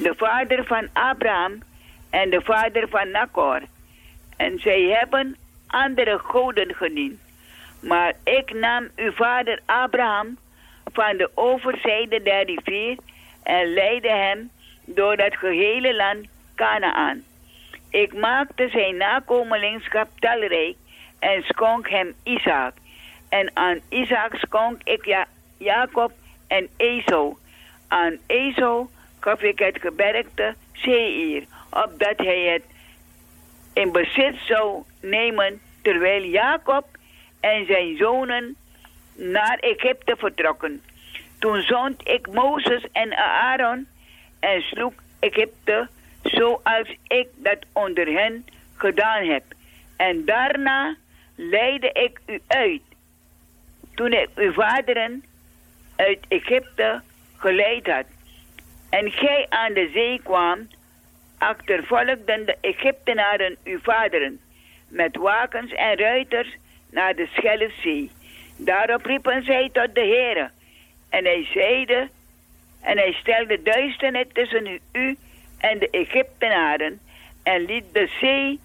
de vader van Abraham en de vader van Nachor. En zij hebben andere goden gediend. Maar ik nam uw vader Abraham van de overzijde der rivier en leidde hem door het gehele land Kanaan. Ik maakte zijn nakomelingschap talrijk en schonk hem Isaac. En aan Isaac schonk ik Jacob en Esau. Aan Esau gaf ik het gebergte Seir, opdat hij het in bezit zou nemen, terwijl Jacob en zijn zonen naar Egypte vertrokken. Toen zond ik Mozes en Aaron en sloeg Egypte, zoals ik dat onder hen gedaan heb. En daarna leidde ik u uit, toen ik uw vaderen uit Egypte geleid had. En gij aan de zee kwam, achtervolgden de Egyptenaren uw vaderen, met wakens en ruiters naar de Schelfzee. Daarop riepen zij tot de Heere, en hij stelde duisternis tussen u en de Egyptenaren, en liet de zee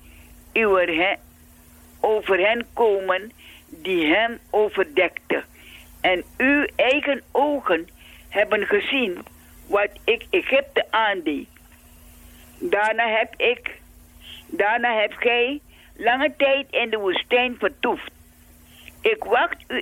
over hen komen, die hem overdekte. En uw eigen ogen hebben gezien wat ik Egypte aandeed. Daarna hebt gij lange tijd in de woestijn vertoefd. Ik wacht u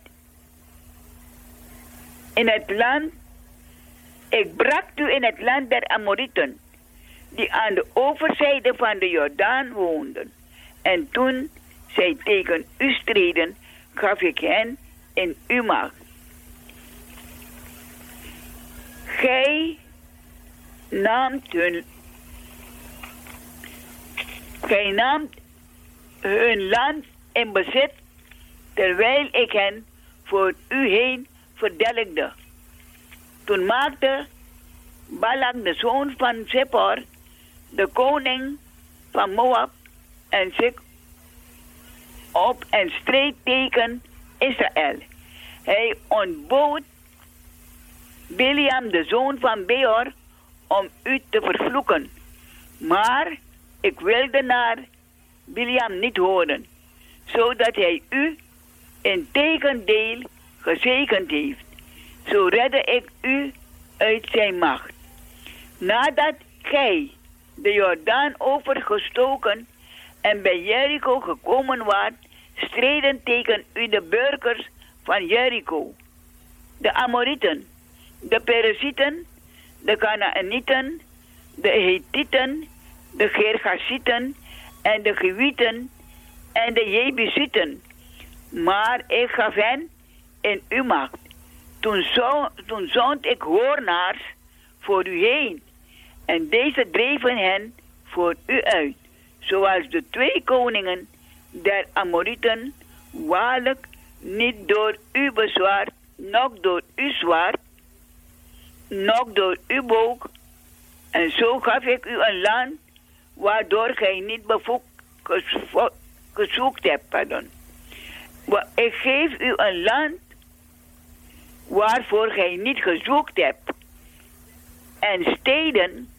in het land. Ik brak u in het land der Amorieten, die aan de overzijde van de Jordaan woonden. En toen zij tegen u streden, gaf ik hen in uw macht. Gij naamt hun land in bezit, terwijl ik hen voor u heen verdelgde. Toen maakte Balak, de zoon van Zippor, de koning van Moab, en zich op en streed tegen Israël. Hij ontbood Biliam, de zoon van Beor, om u te vervloeken. Maar ik wilde naar Biliam niet horen, zodat hij u in tegendeel gezegend heeft. Zo redde ik u uit zijn macht. Nadat gij de Jordaan overgestoken en bij Jericho gekomen waart, streden tegen u de burgers van Jericho, de Amorieten, de Perizieten, de Kanaanieten, de Hethieten, de Gergasieten en de Gewieten en de Jebusieten. Maar ik gaf hen in uw macht. Toen zond ik hoornaars voor u heen, en deze dreven hen voor u uit, zoals de 2 koningen der Amorieten, waarlijk niet door u bezwaard, noch door uw zwaard, noch door uw boog. En zo gaf ik u een land waardoor gij niet gezoekt hebt. Ik geef u een land waarvoor gij niet gezoekt hebt, en steden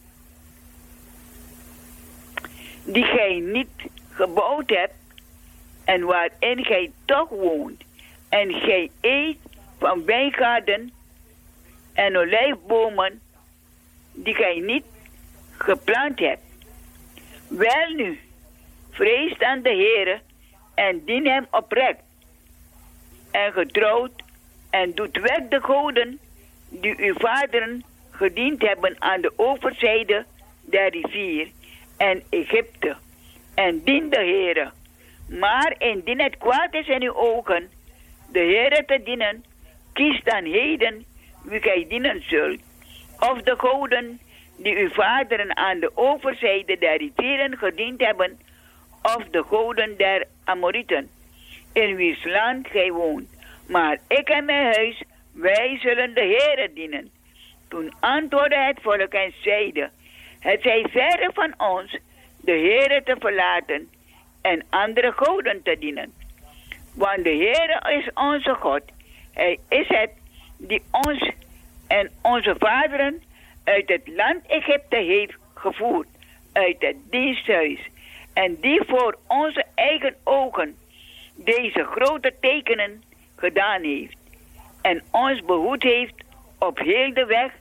die gij niet gebouwd hebt, en waarin gij toch woont, en gij eet van wijngaarden en olijfbomen die gij niet geplant hebt. Welnu, vrees dan de Heere en dien hem oprecht en getrouwd, en doet weg de goden die uw vaderen gediend hebben aan de overzijde der rivier en Egypte, en dien de Heere. Maar indien het kwaad is in uw ogen de Heere te dienen, kies dan heden wie gij dienen zult, of de goden die uw vaderen aan de overzijde der rivieren gediend hebben, of de goden der Amorieten, in wiens land gij woont. Maar ik en mijn huis, wij zullen de Heere dienen. Toen antwoordde het volk en zeide: het zij verre van ons de Heere te verlaten en andere goden te dienen. Want de Heere is onze God. Hij is het die ons en onze vaderen uit het land Egypte heeft gevoerd, uit het diensthuis, en die voor onze eigen ogen deze grote tekenen gedaan heeft, en ons behoed heeft op heel de weg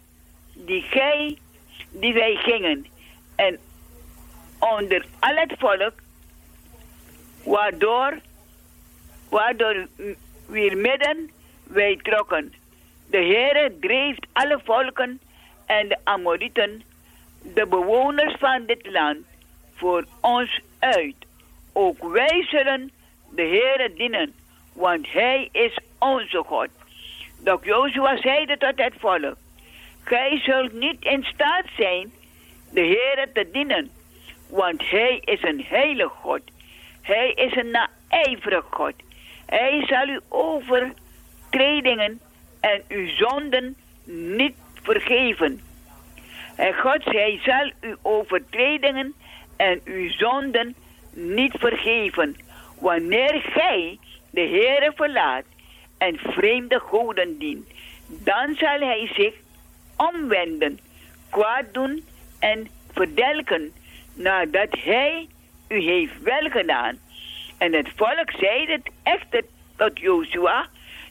die wij gingen, en onder al het volk, waardoor weer midden wij trokken. De Heere dreef alle volken en de Amorieten, de bewoners van dit land, voor ons uit. Ook wij zullen de Heere dienen, want Hij is onze God. Doch Jozua zeide tot het volk: gij zult niet in staat zijn de Heere te dienen, want Hij is een heilig God. Hij is een naijverig God. Hij zal uw overtredingen en uw zonden niet vergeven. En God, Hij zal uw overtredingen en uw zonden niet vergeven, wanneer gij de Heere verlaat en vreemde goden dient. Dan zal Hij zich omwenden, kwaad doen en verdelken, nadat Hij u heeft welgedaan. En het volk zeide het echter tot Jozua: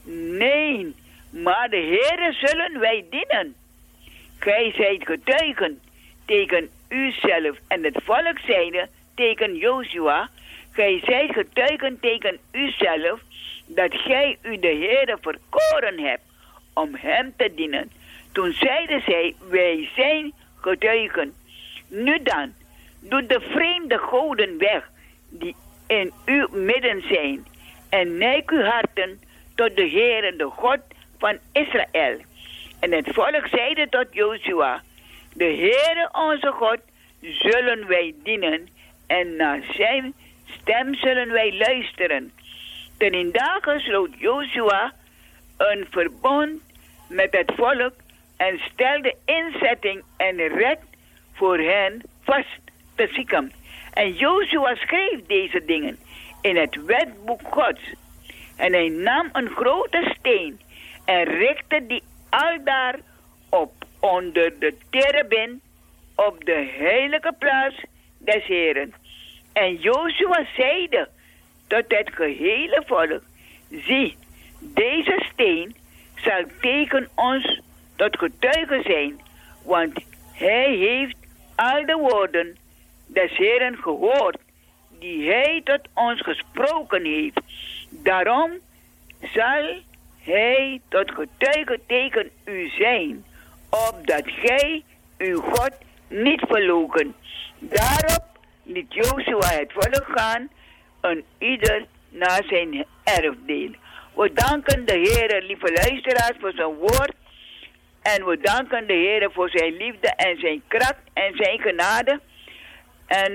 nee, maar de Heere zullen wij dienen. Gij zijt getuigen tegen uzelf. En het volk zeide tegen Jozua: gij zijt getuigen tegen uzelf, dat gij u de Heere verkoren hebt om hem te dienen. Toen zeiden zij: wij zijn getuigen. Nu dan, doe de vreemde goden weg die in uw midden zijn, en neig uw harten tot de Heere, de God van Israël. En het volk zeide tot Jozua: de Heere onze God zullen wij dienen, en naar zijn stem zullen wij luisteren. Ten in dagen sloot Jozua een verbond met het volk en stelde inzetting en recht voor hen vast te Sichem. En Jozua schreef deze dingen in het wetboek Gods. En hij nam een grote steen en richtte die aldaar op onder de terebin op de heilige plaats des Heren. En Jozua zeide tot het gehele volk: zie, deze steen zal tegen ons tot getuige zijn, want hij heeft al de woorden des Heren gehoord, die hij tot ons gesproken heeft. Daarom zal hij tot getuige tegen u zijn, opdat gij uw God niet verloochent. Daarop liet Jozua het volk gaan, en ieder naar zijn erfdeel. We danken de Heere, lieve luisteraars, voor zijn woord. En we danken de Heere voor zijn liefde en zijn kracht en zijn genade. En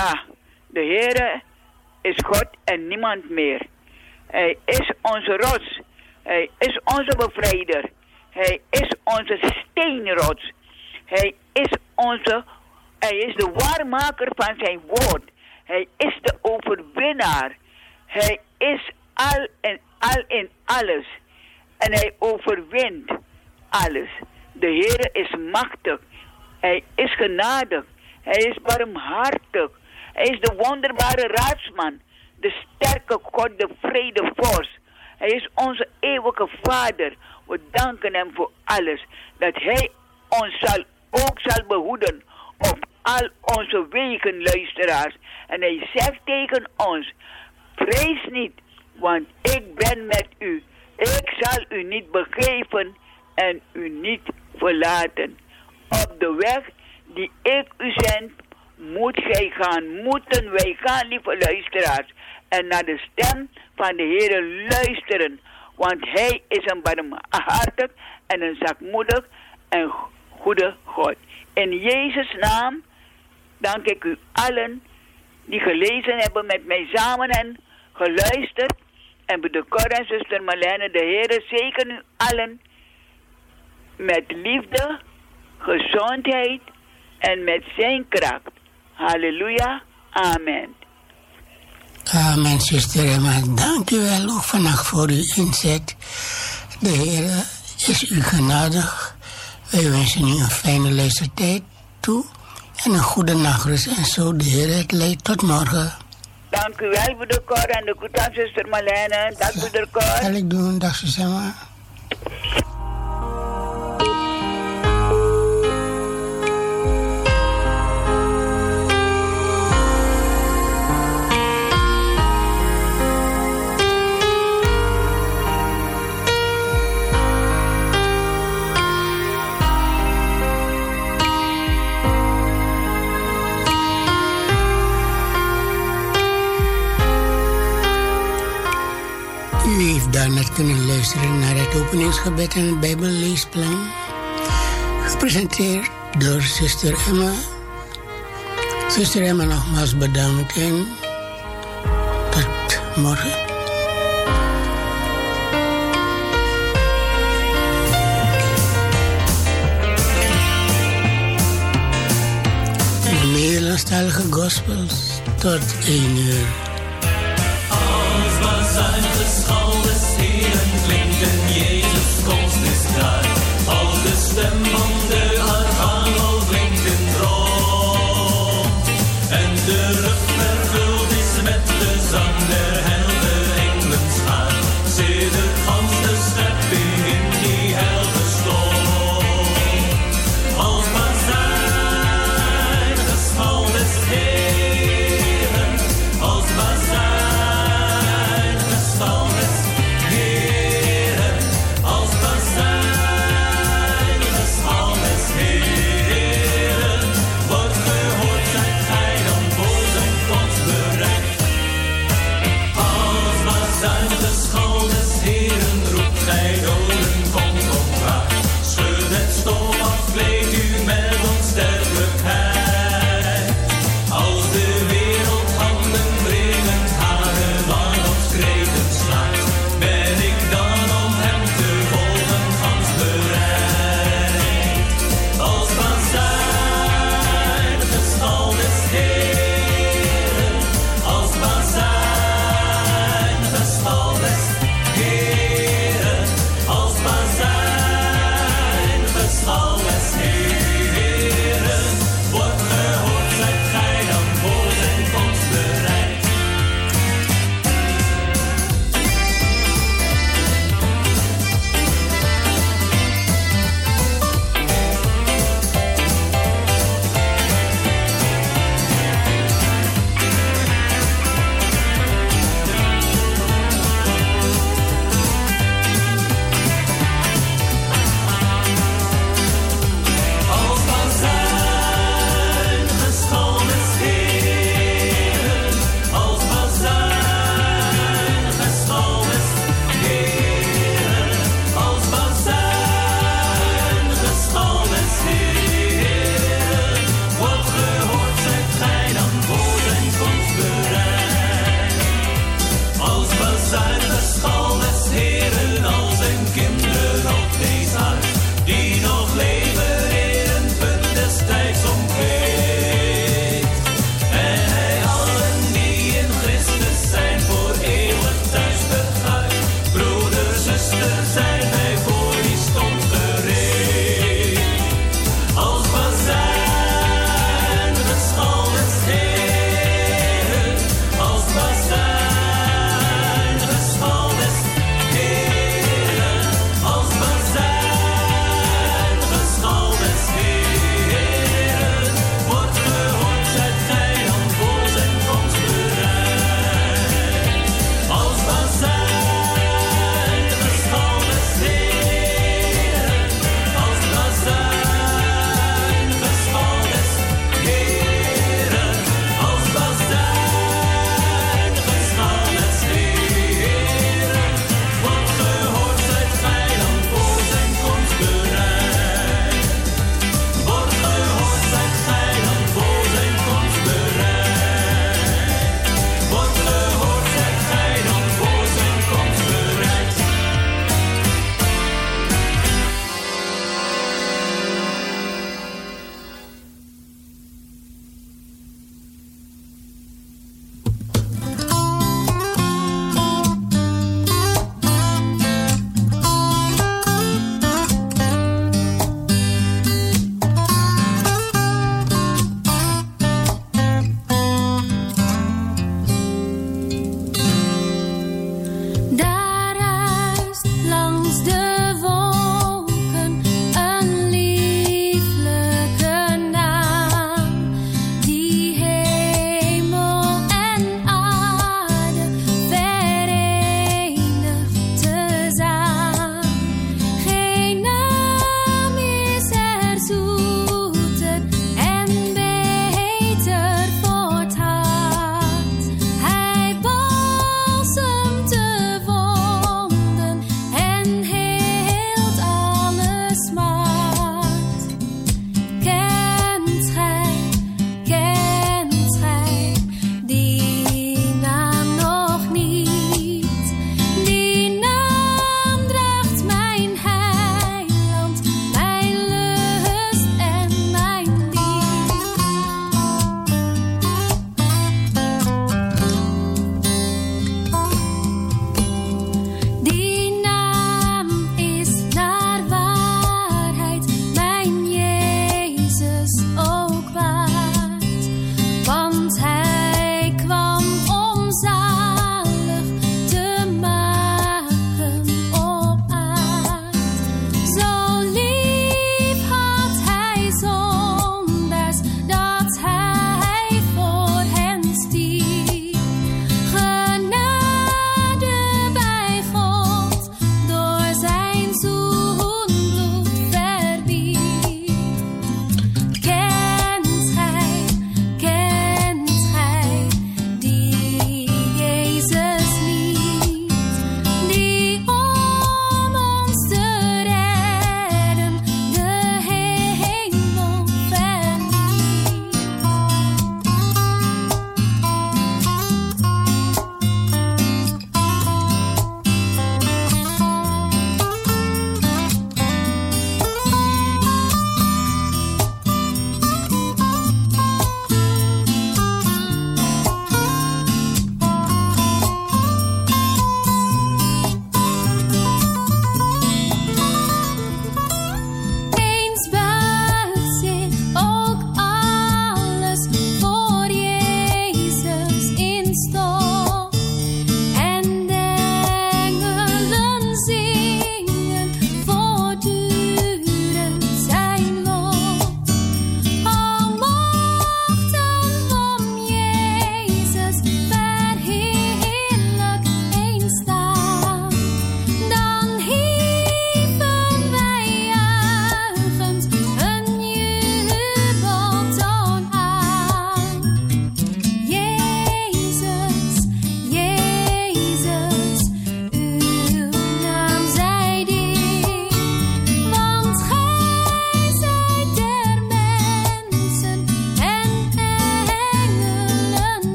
de Heere is God en niemand meer. Hij is onze rots. Hij is onze bevrijder. Hij is onze steenrots. Hij is de waarmaker van zijn woord. Hij is de overwinnaar. Hij is al in alles. En hij overwint alles. De Heere is machtig. Hij is genadig. Hij is barmhartig. Hij is de wonderbare raadsman. De sterke God, de vredevorst. Hij is onze eeuwige Vader. We danken hem voor alles. Dat hij ons ook zal behoeden op al onze wegen, luisteraars. En hij zegt tegen ons: vrees niet, want ik ben met u. Ik zal u niet begeven en u niet verlaten. Op de weg die ik u zend, moeten wij gaan, lieve luisteraars. En naar de stem van de Heere luisteren. Want hij is een barmhartig en een zachtmoedig en goede God. In Jezus' naam dank ik u allen die gelezen hebben met mij samen en geluisterd. En bij de Cor en zuster Marlene, de Heere zegen u allen met liefde, gezondheid en met zijn kracht. Halleluja, amen. Amen, zuster Emma. Dank u wel ook vannacht voor uw inzet. De Heer is u genadig. Wij wensen u een fijne luistertijd toe en een goede nachtrust. En zo de Heer het leidt tot morgen. Dank u wel, broeder Cor. En de groet aan zuster Marlene. Dag, broeder Cor. Zal ik doen. Dag, Susanna. Daarnet kunnen luisteren naar het openingsgebed en het Bijbelleesplan. Gepresenteerd door zuster Emma. Zuster Emma, nogmaals bedankt en tot morgen. De Nederlandstalige gospels tot 1 uur. Als was zijn geschal des Heeren klinkt en Jezus komst is daar. Als de stem van de archangel klinkt in tron. En de lucht vervuld is met de zang der heilige engelen schaar. Sedert gans de schepping in die heilige stond. Als was zijn geschal des Heeren, als was zijn als bazuin, als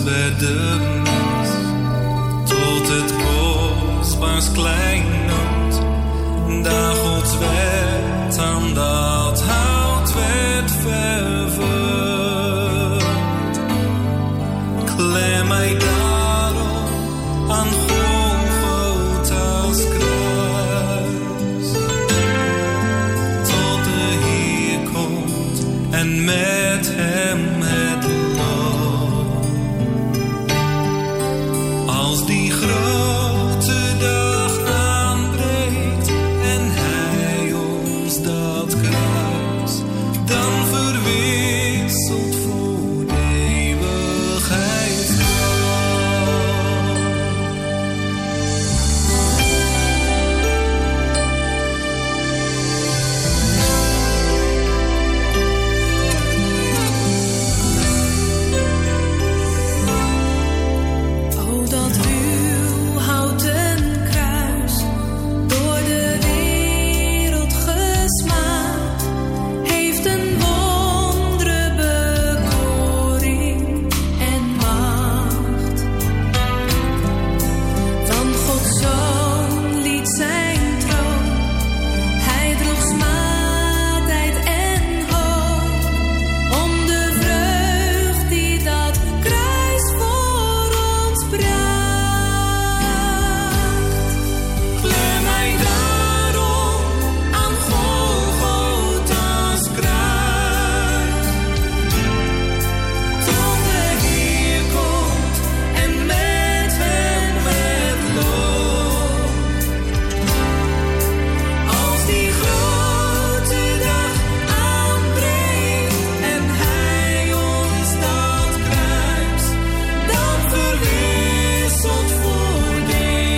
werd de mens tot het kostbaars kleinood, daar Gods wet aan dat hout werd vervuld. Klem mij daarom aan Golgotha's kruis, tot de Heer komt en met hem het loon. Als die grote dag aanbreekt en hij ons dat kruis dan verwisselt voor de eeuwigheid. O, dat uw houten kruis door de wereld gesmaakt heeft een wondere bekoring en macht. Want Gods Zoon liet zijn troon, hij droeg smaadheid en hoop, om de vreugd die dat kruis voor ons bracht. Klem mij daarom aan Golgotha's kruis, tot de Heer komt en met hem het loon. Als die grote dag aanbreekt en hij ons dat kruis dan verwisselt voor de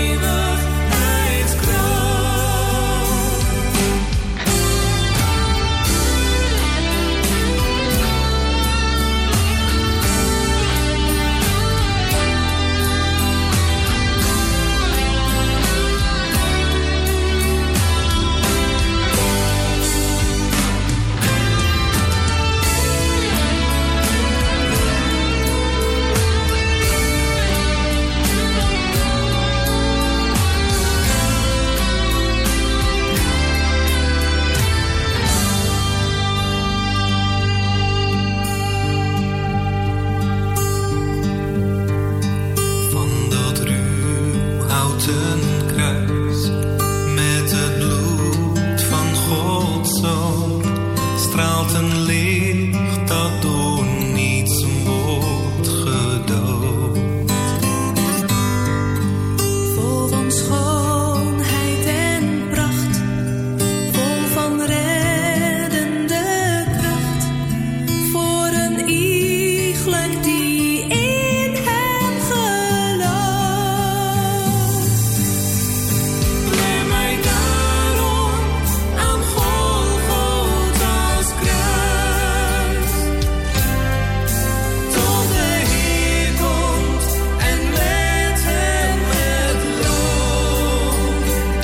van dat ruw houten kruis met het bloed van Gods Zoon straalt een licht dat door niets wordt gedood. Vol van schoonheid en pracht, vol van reddende kracht, voor een iegelijk die in hem gelooft. Klem mij daarom aan Golgotha's kruis, tot de Heer komt en met hem het loon.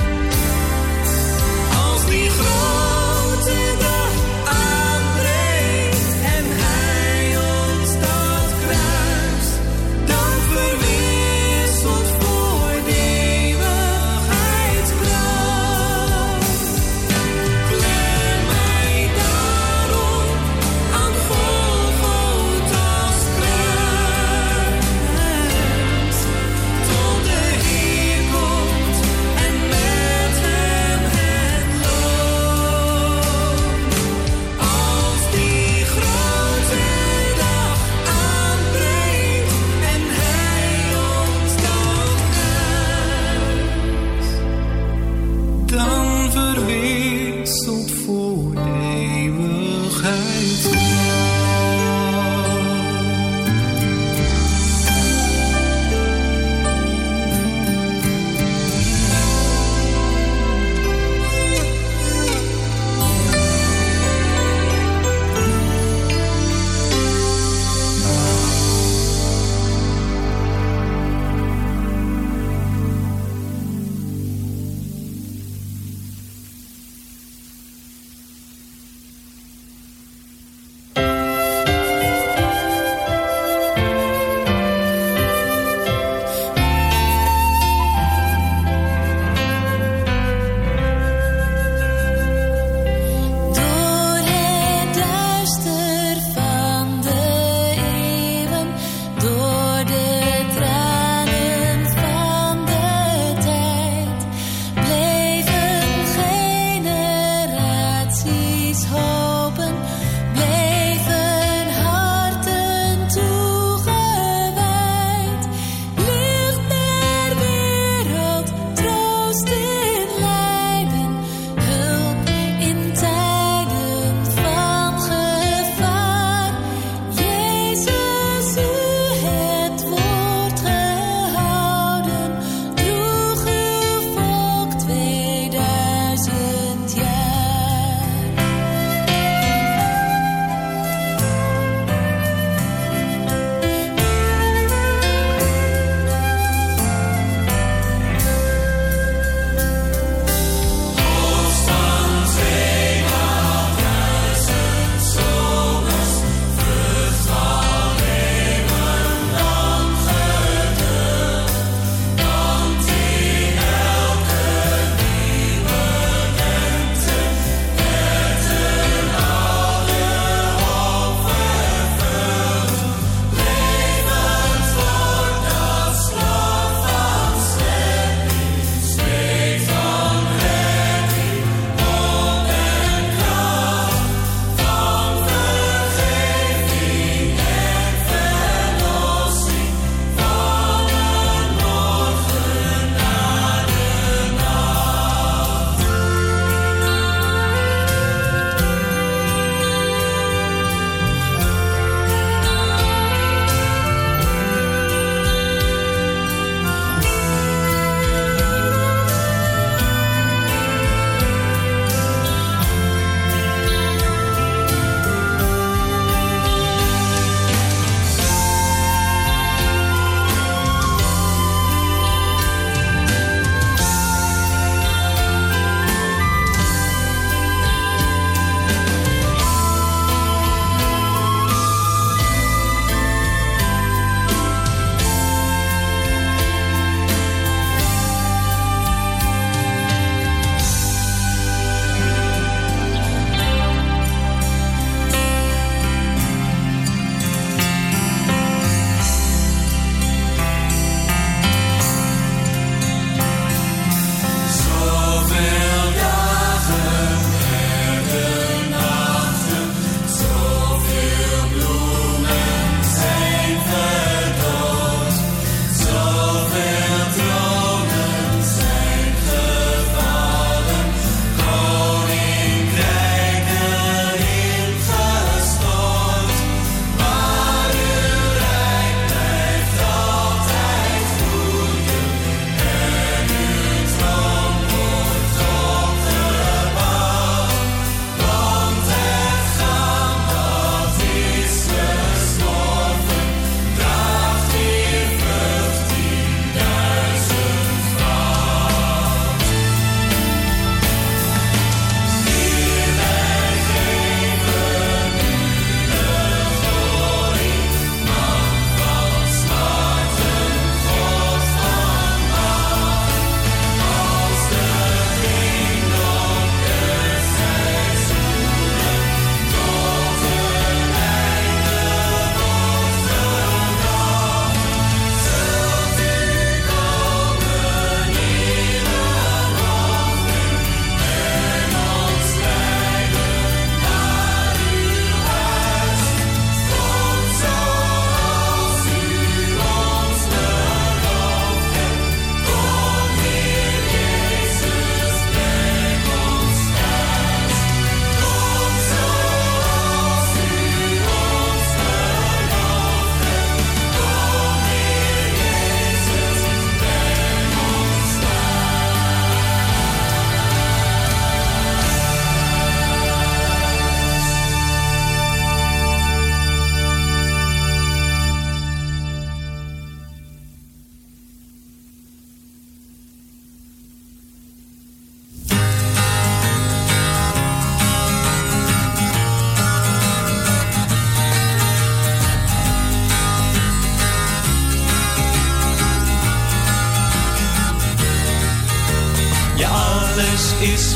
Als die grote dag aanbreekt en hij ons dat kruis dan verwisselt voor de eeuwigheidskracht. Klem mij daarom aan Golgotha's kruis, tot de Heer komt en met hem het loon. Als die grote dag aanbreekt en hij ons dat kruis dan verwisselt voor de eeuwigheid.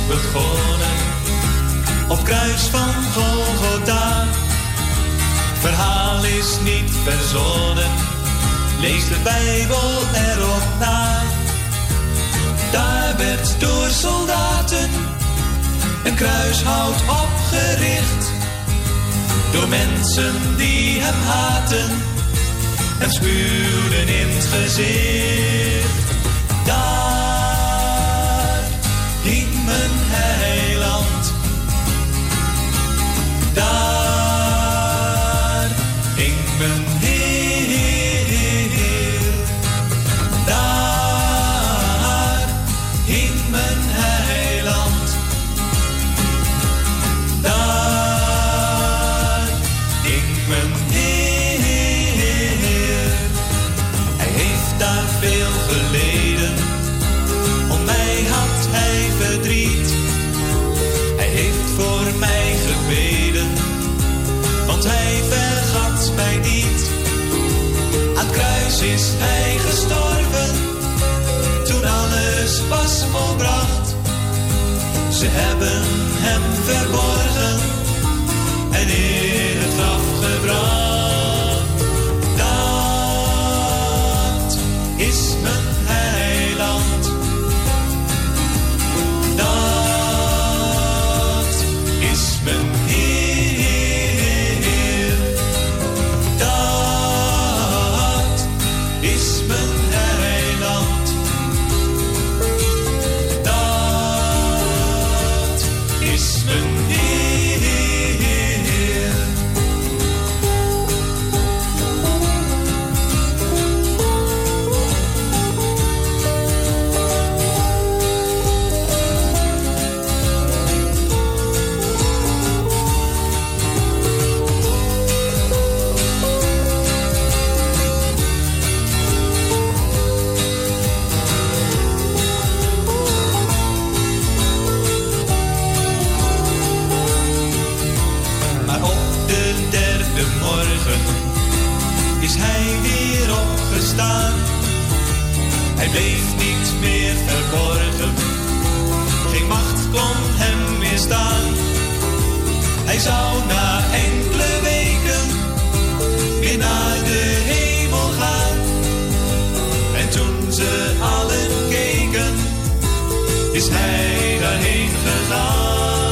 begonnen op kruis van Golgotha. Verhaal is niet verzonnen, lees de Bijbel erop na. Daar werd door soldaten een kruishout opgericht, door mensen die hem haten en spuwden in het gezicht. Daar hing mijn heiland, daar hing mijn Heer, daar hing mijn heiland, daar hing mijn Heer. Hij heeft daar veel geleden, om mij had hij verdriet. Hij heeft voor mij gebeden, want hij vergat mij niet. Aan het kruis is hij gestorven, toen alles was volbracht. Ze hebben hem verborgen en in het graf gebracht. Dat is mijn heiland, dat is mijn Heer, dat is mijn heiland, dat is mijn Heer. Maar op de derde morgen is hij weer opgestaan. Hij bleef niet meer verborgen, geen macht kon hem weerstaan. Hij zou na enkele weken weer naar de hemel gaan. En toen ze allen keken, is hij daarheen gegaan.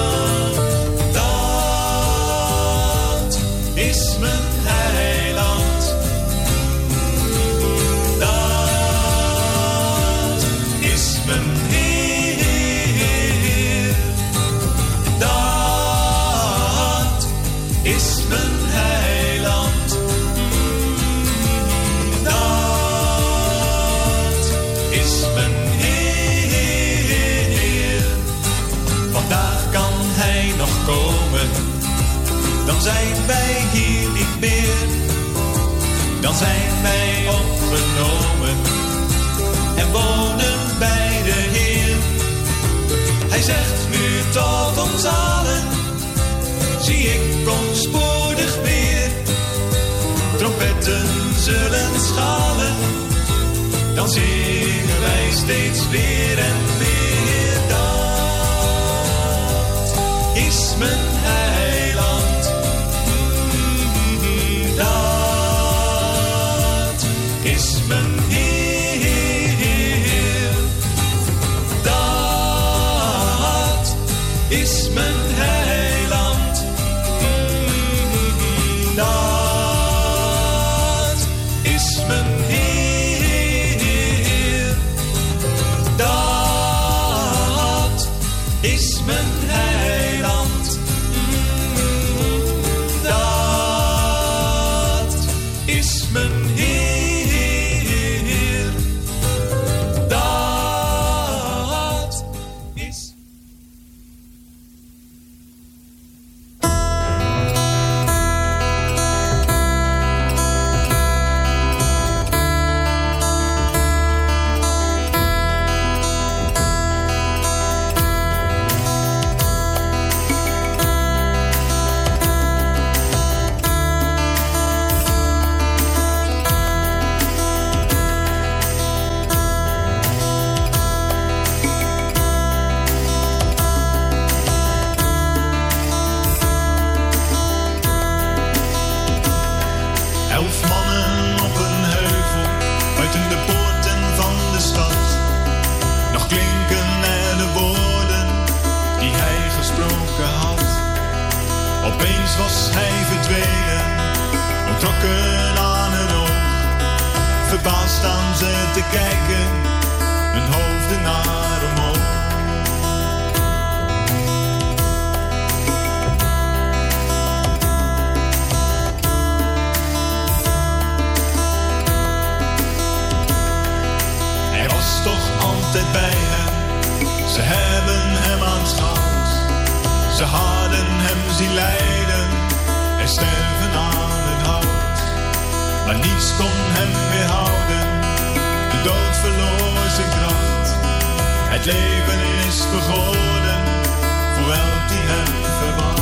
Dat is mijn heiland, dat is mijn Heer, dat is mijn heiland, dat is mijn Heer. Vandaag kan hij nog komen, dan zijn wij hier niet meer. Dan zijn wij opgenomen en wonen bij de Heer. Hij zegt nu tot ons allen, zie ik kom spoedig weer. Trompetten zullen schalen, dan zingen wij steeds weer en weer. Dat is mijn heiland, dat is mijn Heer, dat is mijn heiland, dat is mijn Heer, dat is mijn heiland, dat is mijn Heer, dat is. was hij verdwenen, ontrokken aan een oog. Verbaasd staan ze te kijken, hun hoofden naar omhoog. Hij was toch altijd bij hen, ze hebben hem aanschouwd. Ze hadden hem zien lijden en sterven aan het hout. Maar niets kon hem weerhouden, de dood verloor zijn kracht. Het leven is begonnen, voor elk die hem verwacht.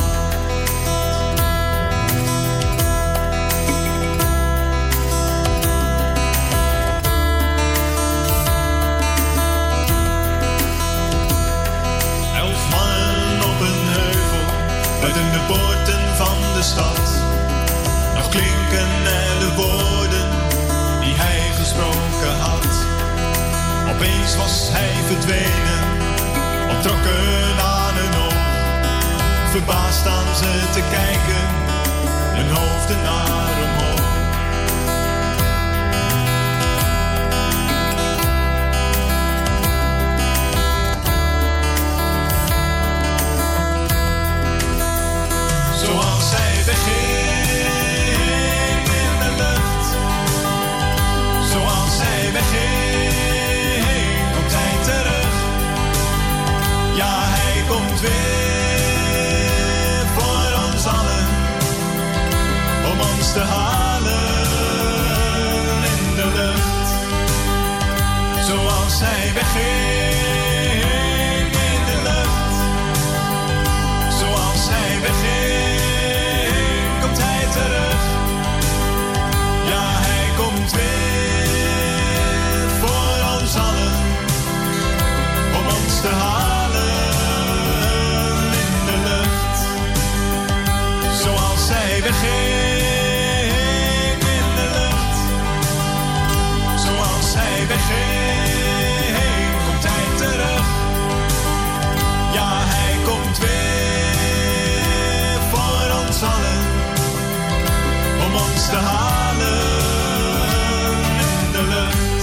Buiten de poorten van de stad, nog klinken er de woorden die hij gesproken had. Opeens was hij verdwenen, ontrokken aan een oog. Verbaasd staan ze te kijken, hun hoofden naar omhoog. Zoals hij wegging in de lucht, zoals hij wegging, komt hij terug. Ja, hij komt weer voor ons allen, om ons te halen in de lucht. Zoals hij wegging in de lucht, zoals hij wegging. Ja, hij komt weer voor ons allen, om ons te halen in de lucht. Zoals hij wegging in de lucht, zoals hij wegging, komt hij terug. Ja, hij komt weer voor ons allen, om ons te halen in de lucht.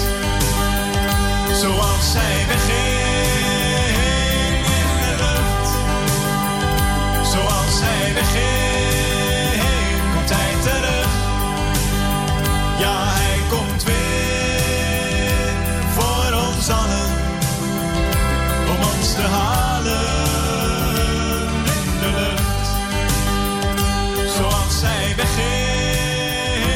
Zoals zij wegging in de lucht, zoals zij wegging, komt hij terug. Ja, hij komt weer voor ons allen, om ons te halen in de lucht. Zoals zij wegging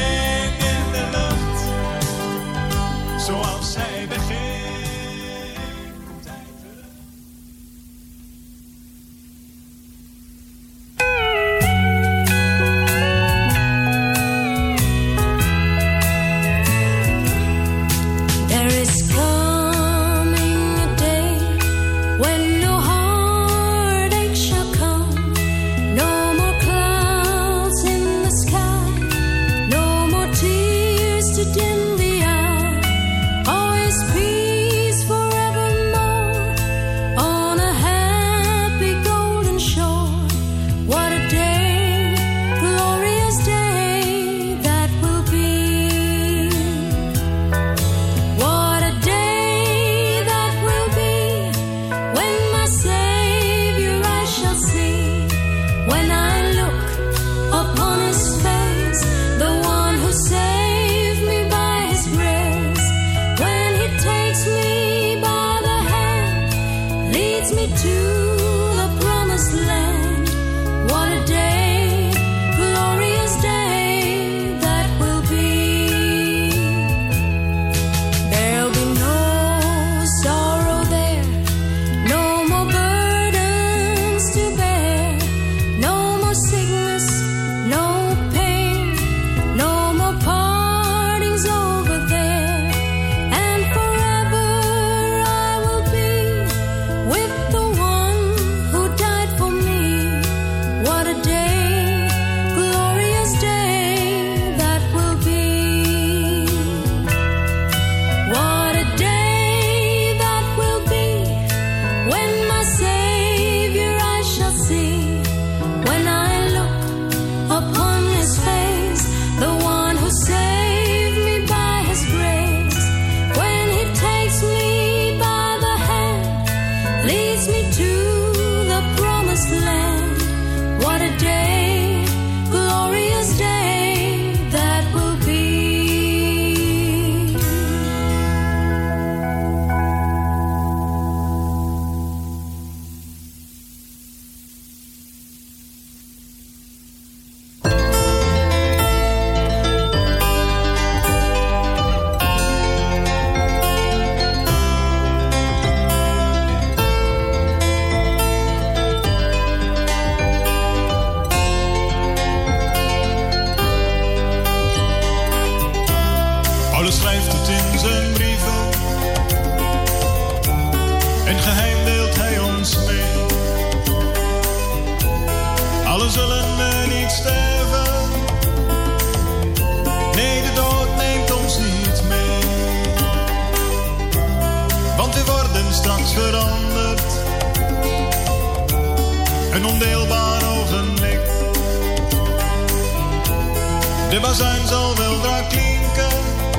De bazuin zal weldra klinken.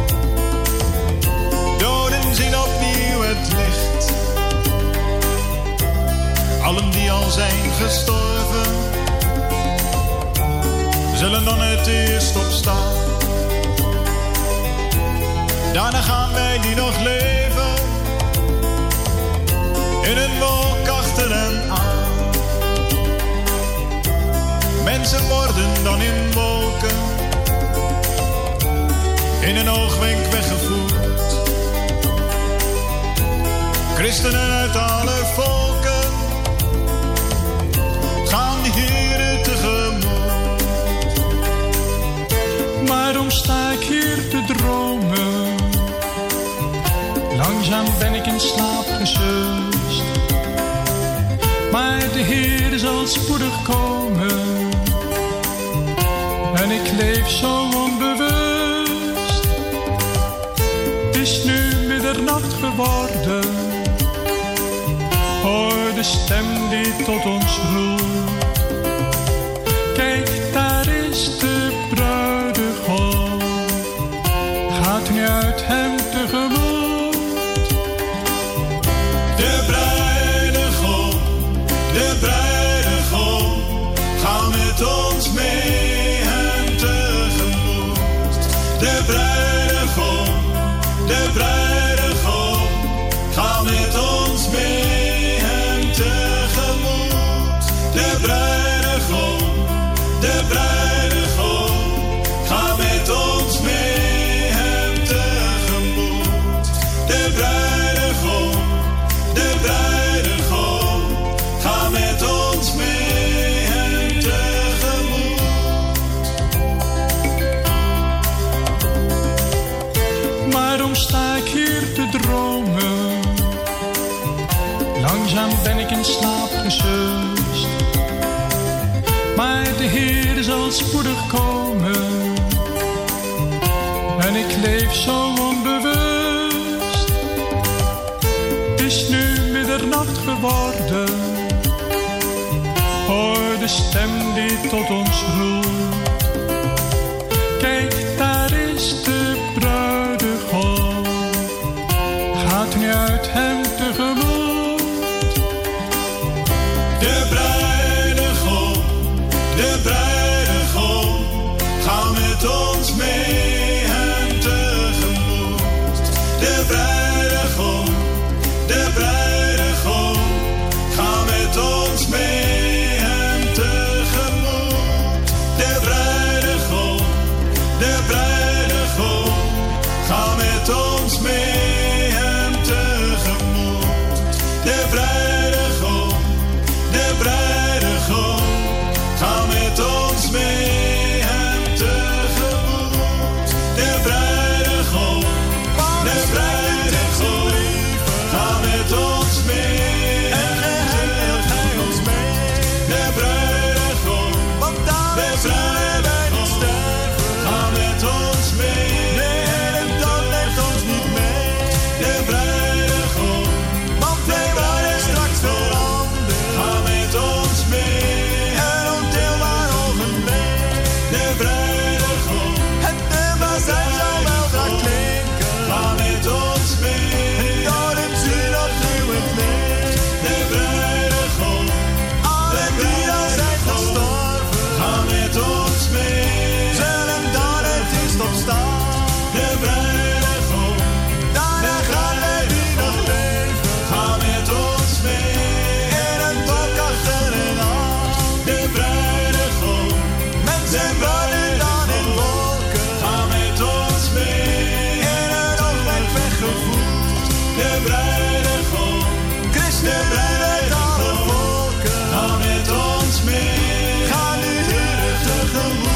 Doden zien opnieuw het licht. Allen die al zijn gestorven, zullen dan het eerst opstaan. Daarna gaan wij die nog leven in een wolk achter hen aan. Mensen worden dan in wolken in een oogwenk weggevoerd. Christenen uit alle volken gaan de Heere tegemoet. Waarom sta ik hier te dromen? Langzaam ben ik in slaap gesust. Maar de Heer zal spoedig komen. En ik leef zo onbewust. Het is nu middernacht geworden. Hoor de stem die tot ons roept. Kijk, daar is de bruidegom. Gaat nu uit hem tegemoet. De bruidegom, ga met ons mee hem tegemoet. De bruidegom, ga met ons mee hem tegemoet. De bruidegom, ga met ons mee hem tegemoet. De bruidegom, ga met ons mee hem tegemoet. Waarom sta ik hier te dromen? Langzaam ben ik in slaap gesust. Maar de Heer zal spoedig komen. En ik leef zo onbewust. Het is nu middernacht geworden. Hoor de stem die tot ons roept. Kijk, daar is de bruidegom. Gaat nu uit hem tegemoet. De bruidegom, ga met ons mee hem tegemoet. De bruidegom, ga met ons mee hem tegemoet. De bruidegom, ga met ons mee hem tegemoet. De bruidegom, ga met ons mee hem tegemoet. De bruidegom, ga met ons mee hem tegemoet. De bruidegom, ga met ons mee. Nee, de dood neemt ons niet mee. De bruidegom, want wij worden straks veranderd. Ga met ons mee. Een ondeelbaar ogenblik. De bruidegom, het nummer zijn zal wel gaan klinken. Ga met ons mee. Door het zuur opnieuw het licht. De bruidegom, alle die al zijn gestorven. Ga met ons mee. Zullen dan het eerst opstaan. De bruidegom, daarna gaan wij die nog leven. Ga met ons mee. In een wolk achter hen aan. De bruidegom, met zijn bruiden dan in wolken. Ga met ons mee. In een oogwenk weggevoerd. De bruidegom, Christus uit alle volken. Ga met ons mee. Ga nu Heere tegemoet.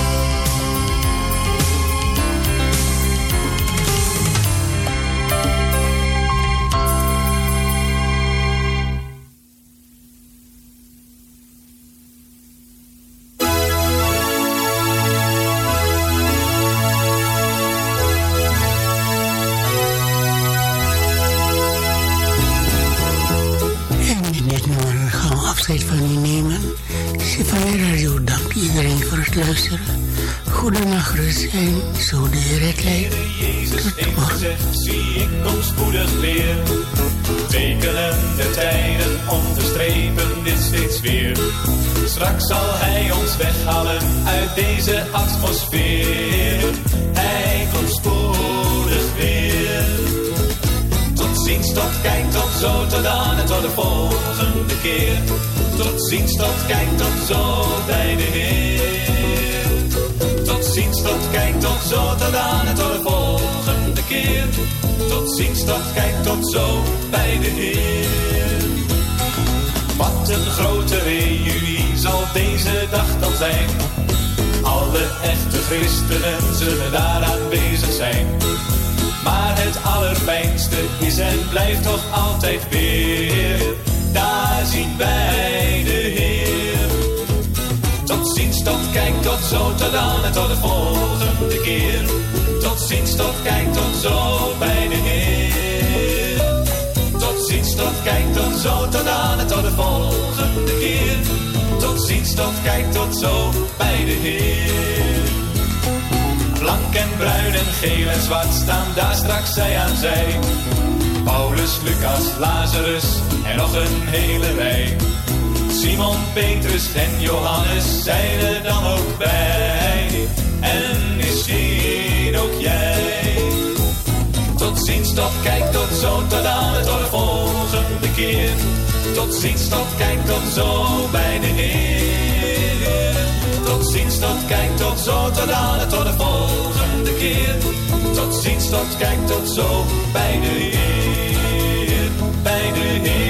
Afscheid van u nemen. Van de radio dankt iedereen voor het luisteren. goede nachtrust en zo de Heer het leidt. Tot morgen. Zegt, zie ik kom spoedig weer. Tekenende tijden onderstrepen dit steeds weer. Straks zal hij ons weghalen uit deze atmosfeer. Hij komt spoedig weer. Tot ziens, tot kijk, tot zo, tot dan en tot de volgende keer. Tot ziens, tot kijk, tot zo bij de Heer. Tot ziens, tot kijk, tot zo, tot dan en tot de volgende keer. Tot ziens, tot kijk, tot zo bij de Heer. Wat een grote reunie zal deze dag dan zijn. Alle echte christenen zullen daar aanwezig zijn. Maar het allerfijnste is en blijft toch altijd weer. Daar zien wij de Heer. Tot ziens, tot kijk, tot zo, tot dan en tot de volgende keer. Tot ziens, tot kijk, tot zo bij de Heer. Tot ziens, tot kijk, tot zo, tot dan en tot de volgende keer. Tot ziens, tot kijk, tot zo bij de Heer. Blank en bruin en geel en zwart staan daar straks zij aan zij. Paulus, Lucas, Lazarus en nog een hele rij. Simon, Petrus en Johannes zijn er dan ook bij. En misschien ook jij. Tot ziens, tot kijk, tot zo, tot dan en tot de volgende keer. Tot ziens, tot kijk, tot zo bij de Heer. Tot ziens, tot kijk, tot zo, tot dan en tot de volgende keer. Tot ziens, tot kijk, tot zo bij de Heer. Bij de Heer.